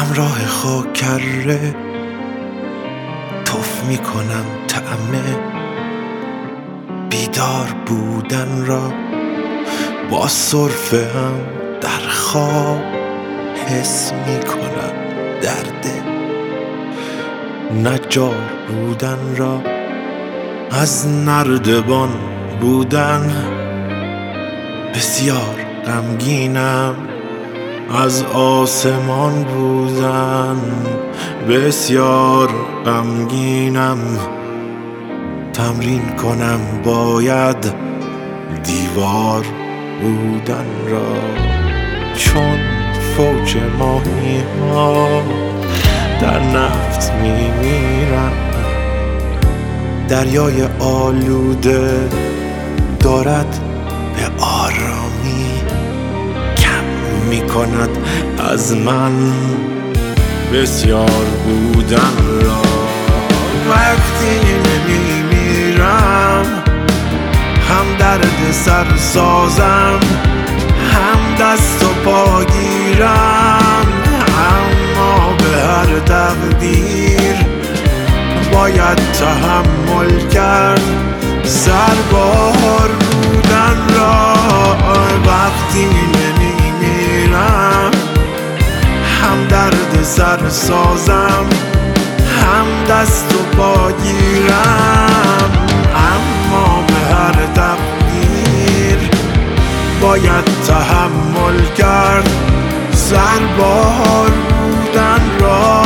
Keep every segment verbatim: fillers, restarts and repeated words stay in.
همراه خاکره تف میکنم طعم بیدار بودن را، با سرفه هم در خواب حس میکنم درد نجار بودن را. از نردبان بودن بسیار غمگینم، از آسمان بودن بسیار غمگینم. تمرین کنم باید دیوار بودن را، چون فوج ماهی ها در نفت میمیرم. دریای آلوده دارد به آرامی کم میکند از من بسیار بودن را. وقتی نمیمیرم هم درد سر سازم، هم دست و پا گیرم، اما به هر تقدیر باید تحمل کرد سربار بودن را. وقتی نمیمیرم هم درد سر سازم، هم دست و پا گیرم، اما به هر تقدیر باید تحمل کرد سربار بودن را.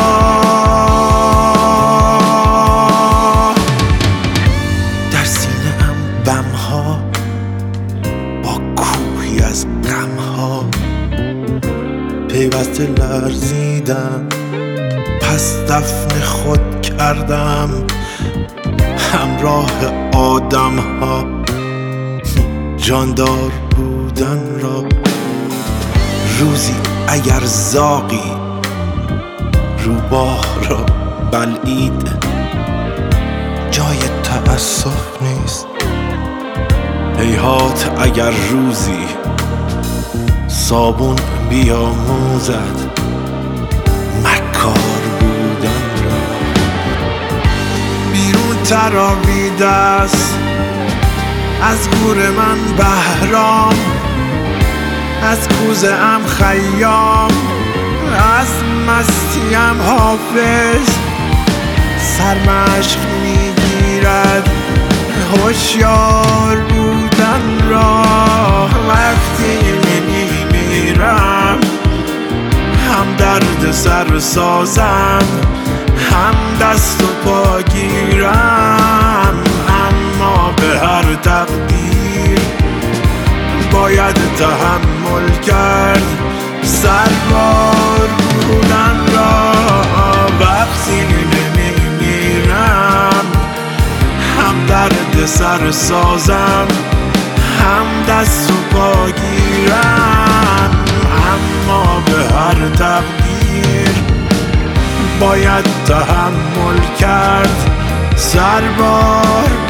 در سینه ام بمها با کوهی از غمها پیوسته لرزیدم، پس دفن خود کردم همراه آدم ها جاندار بودن را. روزی اگر زاغی روباه را بلعید جای تأسف نیست. هیهات اگر روزی صابون بیاموزد مکار بودن را. بیرون تراویده است از گور من بهرام، از کوزه ام خیام، از مستیم حافظ. سرمشق میگیرد هوشیار بودن را. وقتی نمیمیرم هم درد سر سازم، هم دست و پا گیرم، اما به هر تقدیر باید تحمل کرد سربار بودن را. وقتی نمیمیرم هم درد سر سازم، هم دست و پا گیرم، اما به هر تقدیر باید تحمل کرد سربار